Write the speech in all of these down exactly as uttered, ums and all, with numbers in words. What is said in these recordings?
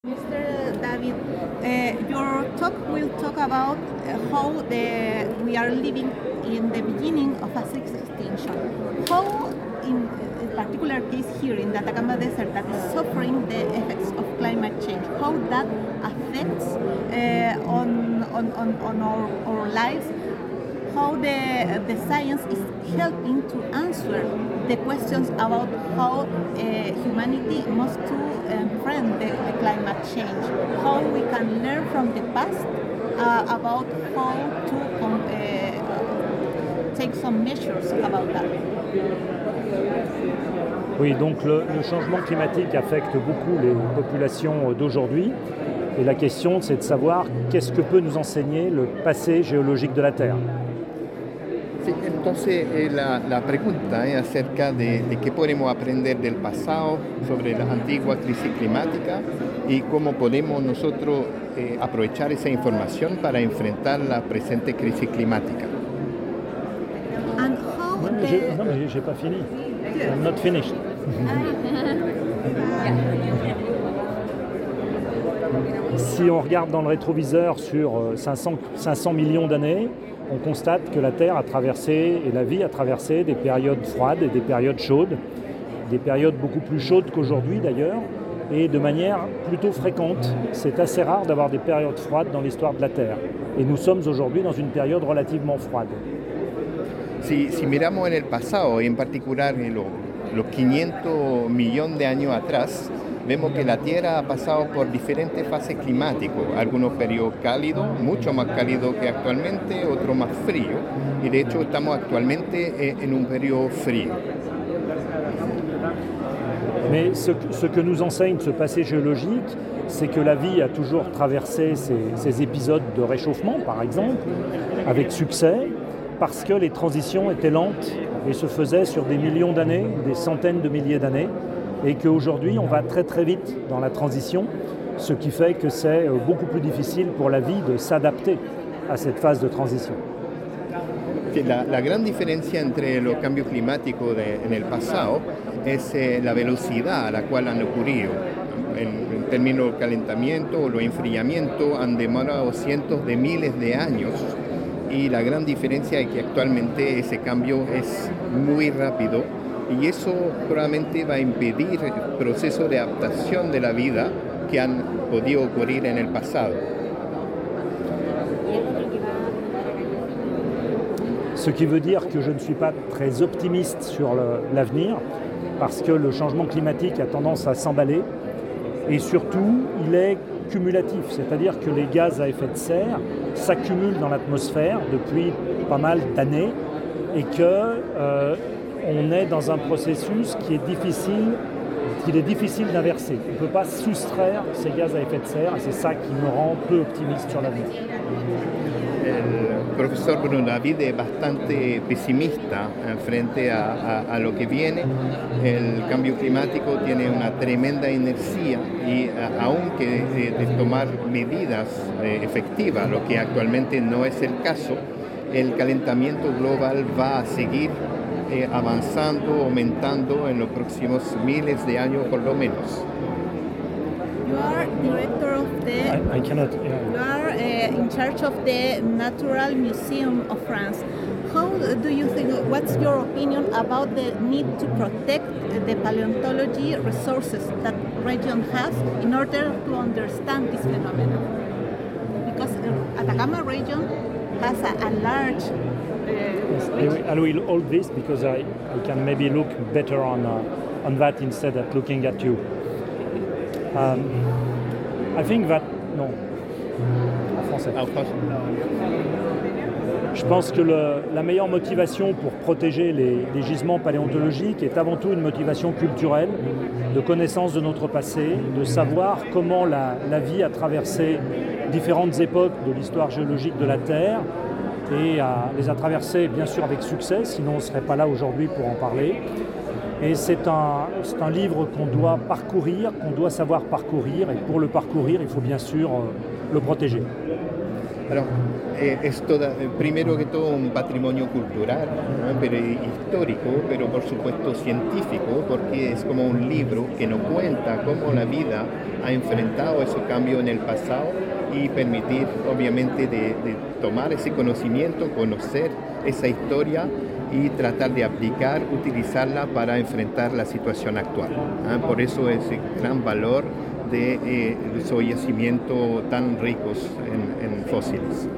Mister David, uh, your talk will talk about uh, how the, we are living in the beginning of a sixth extinction. How, in a particular case here in the Atacama Desert, that is suffering the effects of climate change, how that affects uh, on, on, on, on our, our lives, how the, the science is helping to answer the questions about how uh, humanity must to befriend the, the climate change, how we can learn from the past uh, about how to um, uh, take some measures about that. Oui, donc le, le changement climatique affecte beaucoup les populations d'aujourd'hui. Et la question, c'est de savoir qu'est-ce que peut nous enseigner le passé géologique de la Terre. Sí, entonces eh, la, la pregunta es acerca de, de qué podemos aprender del pasado sobre la antigua crisis climática y cómo podemos nosotros eh, aprovechar esa información para enfrentar la presente crisis climática. And how Non, mais the... j'ai, non, mais j'ai pas fini. I'm not finished. Si on regarde dans le rétroviseur sur cinq cents, cinq cents millions d'années, on constate que la Terre a traversé, et la vie a traversé, des périodes froides et des périodes chaudes, des périodes beaucoup plus chaudes qu'aujourd'hui d'ailleurs, et de manière plutôt fréquente. C'est assez rare d'avoir des périodes froides dans l'histoire de la Terre. Et nous sommes aujourd'hui dans une période relativement froide. Si, si miramos en el pasado, y en particular en lo, los quinientos millones de años atrás, vemos que la Tierra ha pasado por diferentes fases climáticas, algunos periodos cálidos, mucho más cálidos que actualmente, otros más fríos, y de hecho estamos actualmente en un periodo frío. Mais ce, ce que nous enseigne ce passé géologique, c'est que la vie a toujours traversé ces, ces épisodes de réchauffement, par exemple, avec succès, parce que les transitions étaient lentes et se faisaient sur des millions d'années, des centaines de milliers d'années, et qu'aujourd'hui on va très très vite dans la transition, ce qui fait que c'est beaucoup plus difficile pour la vie de s'adapter à cette phase de transition. La, la gran diferencia entre los cambios climáticos de, en el pasado es eh, la velocidad a la cual han ocurrido. En, en términos de calentamiento o los enfriamientos han demorado cientos de miles de años, y la gran diferencia es que actualmente ese cambio es muy rápido, y eso probablemente va a impedir el proceso de adaptación de la vida que han podido ocurrir en el pasado. Ce qui veut dire que je ne suis pas très optimiste sur le, l'avenir, parce que le changement climatique a tendance à s'emballer, et surtout il est cumulatif, c'est-à-dire que les gaz à effet de serre s'accumulent dans l'atmosphère depuis pas mal d'années, et que euh, on est dans un processus qui est difficile, qu'il est difficile d'inverser. On ne peut pas soustraire ces gaz à effet de serre, et c'est ça qui me rend peu optimiste sur l'avenir. El profesor Bruno David es bastante pesimista frente a, a, a lo que viene. El cambio climático tiene una tremenda inercia y a, aunque de, de tomar medidas eh, efectivas, lo que actualmente no es el caso, el calentamiento global va a seguir eh, avanzando, aumentando en los próximos miles de años por lo menos. You are director of the... I, I cannot... Yeah. You are uh, in charge of the Natural Museum of France. How do you think, what's your opinion about the need to protect the paleontology resources that region has in order to understand this phenomenon? Because the Atacama region has a, a large... Uh, Yes, I will, I will hold this because I, I can maybe look better on, uh, on that instead of looking at you. Um, I think that... Non. En français. En français. Je pense que le, la meilleure motivation pour protéger les, les gisements paléontologiques est avant tout une motivation culturelle, de connaissance de notre passé, de savoir comment la, la vie a traversé différentes époques de l'histoire géologique de la Terre, et à, les a traversées bien sûr avec succès, sinon on ne serait pas là aujourd'hui pour en parler. Et c'est un, c'est un livre qu'on doit parcourir, qu'on doit savoir parcourir, et pour le parcourir, il faut bien sûr euh, le protéger. Alors, eh, es toda, eh, primero que todo un patrimonio cultural, ¿no? Pero histórico, pero por supuesto científico, porque es como un libro que nos cuenta cómo la vida ha enfrentado esos cambios en el pasado y permitir, obviamente, de, de tomar ese conocimiento, conocer esa historia y tratar de aplicar, utilizarla para enfrentar la situación actual. ¿Ah? Por eso ese gran valor de eh, esos yacimientos tan ricos en, en fósiles.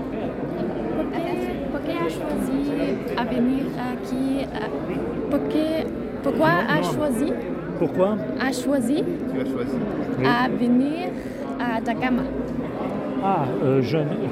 ¿Por qué ha choisi a venir aquí? ¿Por qué, pourquoi a choisi, Pourquoi a choisi Tu as choisi. a venir à Atacama? Ah, euh, je n'ai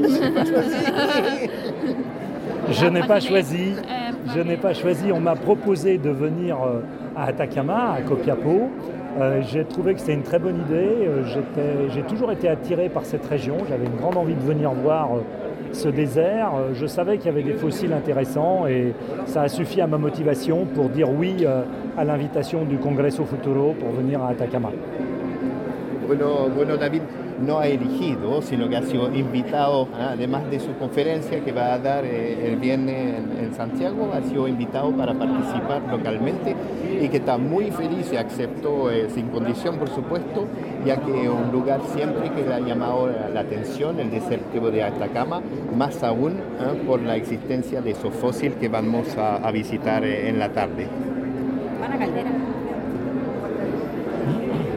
je n'ai pas choisi. Je n'ai pas choisi. On m'a proposé de venir euh, à Atacama, à Copiapó. Euh, j'ai trouvé que c'était une très bonne idée. Euh, j'étais, j'ai toujours été attiré par cette région. J'avais une grande envie de venir voir euh, ce désert. Euh, je savais qu'il y avait des fossiles intéressants et ça a suffi à ma motivation pour dire oui euh, à l'invitation du Congreso Futuro pour venir à Atacama. Bueno, bueno, David no ha elegido, sino que ha sido invitado, ¿ah? Además de su conferencia que va a dar eh, el viernes en, en Santiago, ha sido invitado para participar localmente y que está muy feliz y aceptó eh, sin condición, por supuesto, ya que es un lugar siempre que le ha llamado la atención, el desierto de Atacama, más aún ¿eh? por la existencia de esos fósiles que vamos a, a visitar eh, en la tarde. Van a Caldera.